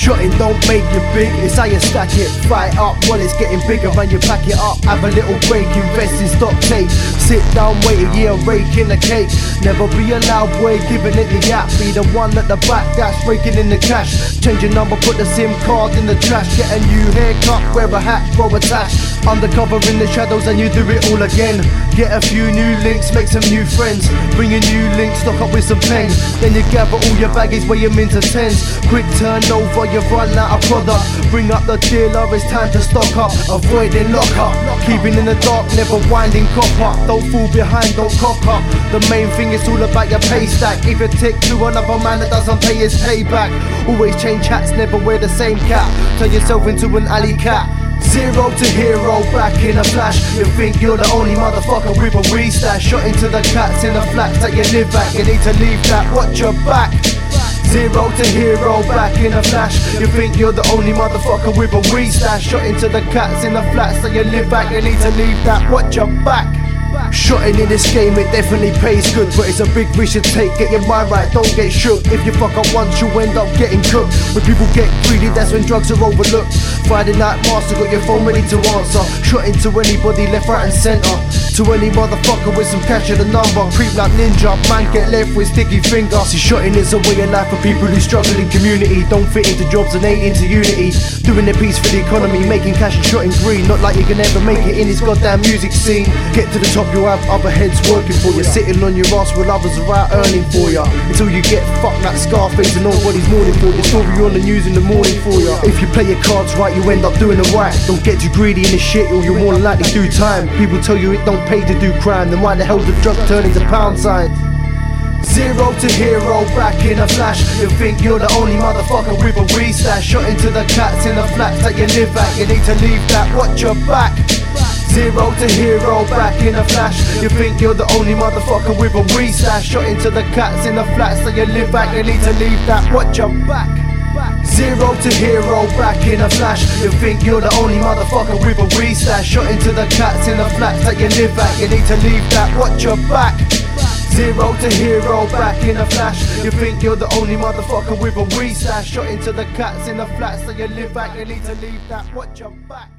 Shotting don't make you big, it's how you stack it. Fight up while it's getting bigger and you pack it up. Have a little break, invest in stock take. Sit down, wait a year, rake in the cake. Never be a loud boy giving it the yap. Be the one at the back that's raking in the cash. Change your number, put the SIM card in the trash. Get a new haircut, wear a hat, grow a tash. Undercover in the shadows and you do it all again. Get a few new links, make some new friends. Bring a new link, stock up with some pens. Then you gather all your baggies, weigh them into tens. Quick turnover, you've run out of product. Bring up the dealer, it's time to stock up. Avoiding lock up, keeping in the dark, never winding cop up. Don't fall behind, don't cock up. The main thing is all about your pay stack. If you take to another man that doesn't pay his payback. Always change hats, never wear the same cap. Turn yourself into an alley cat. Zero to hero, back in a flash. You think you're the only motherfucker with a restash. Shot into the cats in the flats that you live at. You need to leave that, watch your back. Zero to hero, back in a flash. You think you're the only motherfucker with a restash. Shot into the cats in the flats that you live at. You need to leave that, watch your back. Shotting in this game, it definitely pays good, but it's a big risk you take. Get your mind right, don't get shook. If you fuck up once, you end up getting cooked. When people get greedy, that's when drugs are overlooked. Friday night master, got your phone ready to answer. Shot into anybody, left, right and centre. To any motherfucker with some cash in the number. Creep like ninja, man get left with sticky finger. See, shotting is a way of life for people who struggle in community. Don't fit into jobs and ain't into unity. Doing their piece for the economy, making cash and shotting green. Not like you can ever make it in this goddamn music scene. Get to the top, you'll have other heads working for you. Sitting on your ass while others are out earning for you. Until you get fucked like Scarface and nobody's mourning for you. Story on the news in the morning for you. If you play your cards right, you end up doing the right. Don't get too greedy in this shit or you're more than likely to do time. People tell you it don't pay to do crime, then why the hell the drug turn into pound signs? Zero to hero, back in a flash. You think you're the only motherfucker with a restash. Shot into the cats in the flats that you live at. You need to leave that, watch your back. Zero to hero, back in a flash. You think you're the only motherfucker with a restash. Shot into the cats in the flats that you live at. You need to leave that, watch your back. Zero to hero, back in a flash. You think you're the only motherfucker with a restash. Shot into the cats in the flats that you live at. You need to leave that, watch your back. Zero to hero, back in a flash. You think you're the only motherfucker with a restash. Shot into the cats in the flats that you live at. You need to leave that, watch your back.